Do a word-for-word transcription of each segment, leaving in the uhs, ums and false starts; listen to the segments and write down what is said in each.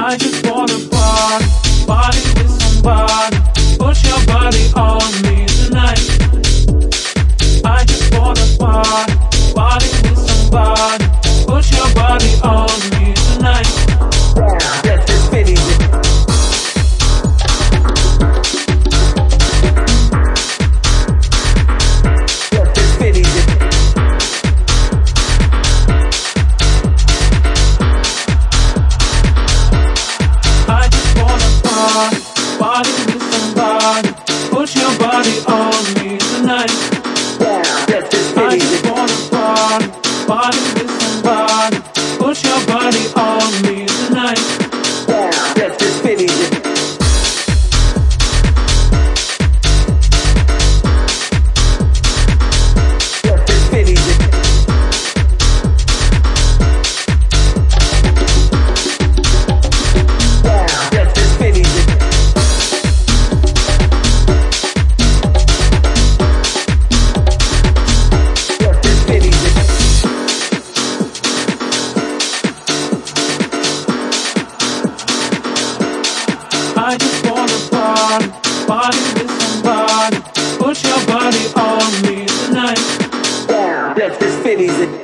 I just wanna party, party with somebody. Put your body on me tonight. I just wanna party, party with somebody. Put your body on me tonight. Yeah, that's the spinning. Party with somebody, put your body on me tonight. Yeah, that's the spinning. I just wanna party, party with somebody, put your body on me tonight. Yeah, that's the spinning. I just wanna party, party with somebody. Put your body on me tonight. Yeah, that's the spinning.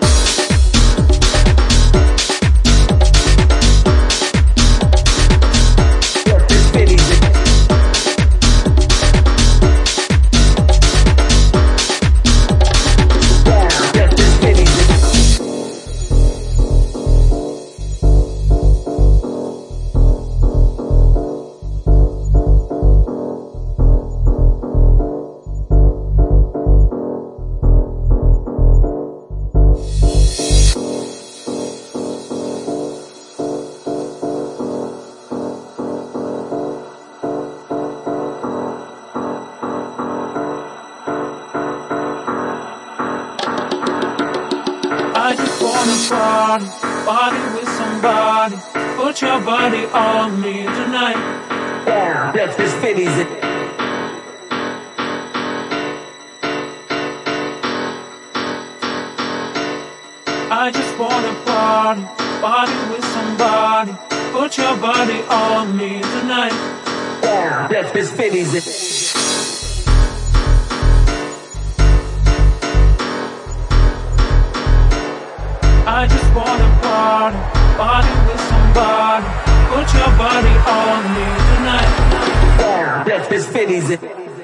I just wanna party, party with somebody. Put your body on me tonight. Yeah, that's the spinning. I just wanna party, party with somebody. Put your body on me tonight. Yeah, that's the spinning. I just wanna party, party with somebody. Put your body on me tonight. Yeah, that's the spinning.